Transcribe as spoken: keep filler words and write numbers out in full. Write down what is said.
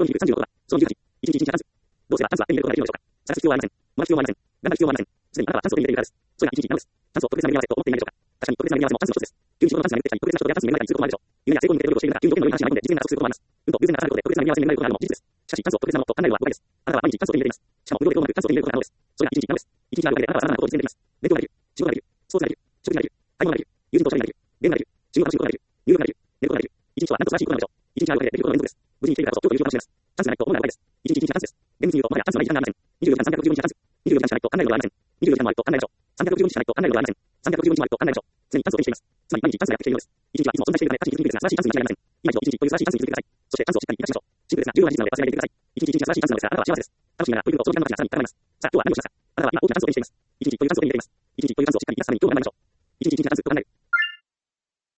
にさんじゅうのことは、そのじゅうはち、いちにちにち関数。どうすれば炭素は手に入れることができるのでしょうか。探す必要はありません。学ぶ必要はありません。頑張る必要はありません。すでにあなたは炭素を手に入れているからです。それがいちにちなのです。炭素を特別な組み合わせと思っていないでしょうか。確かに特別な組み合わせも炭素の一つです。急に仕事の炭素が減ってきたり、特別な人が炭素になりたりすることもあるでしょう。夢や成功に向けて努力をしているなら、急に条件の良い話になり込んで実現が加速することもあります。運と偶然が重なることで特別な組み合わせになることがあるのも事実です。しかし炭素を特別なものと考えるのは誤解です。あなたは毎日炭素を手に入れています。しかも無料でどうなく炭素を手に入れることが可能です。それがいちにちなのです。いちにちのあるだけであなたは様々なことを実現できます。勉強ができる。仕事ができる。スポーツができる。食事ができる。買い物ができる。友人とおしゃべりができる。ゲームができる。仕事を楽しむことができる。入浴ができる。寝ることができる。一日とは何と素晴らしいことなのでしょう。一日あるだけでできることの連続です。無事に生きているからこそ良いことを楽しめます。チャンスがないと思うのは誤解です。一日一日がチャンスです。厳密に言うと、もはやチャンスのない時間がありません。にじゅうよじかんさんびゃくろくじゅうににちがチャンス。にじゅうよじかんしかないと考えるのではありません。にじゅうよじかんもあると考えましょう。さんびゃくろくじゅうにちしかないと考えるのではありません。さんびゃくろくじゅうにちもあると考えましょう。常にチャンスを手にしています。つまり毎日チャンスがやってきているのです。一日はいつも存在しているため、価値に気づくべきですが、素晴らしいチャンスに間違いありません。今一度一日という素晴らしいチャンスに気づいてください。そしてチャンスをしっかり生かしましょう。シンプルですが、重要な事実なので忘れないでください。一日一日が素晴らしいチャンスなのですが、あなたは幸せです。楽しみながら取り組むと、その時間の価値がさらに高まります。さあ、今日は何をしますか。あなたは今大きなチャンスを手にしています。一日というチャンスを手に入れています。一日というチャンスをしっかり生かすために今日は学びましょう。一日一日がチャンスと考える。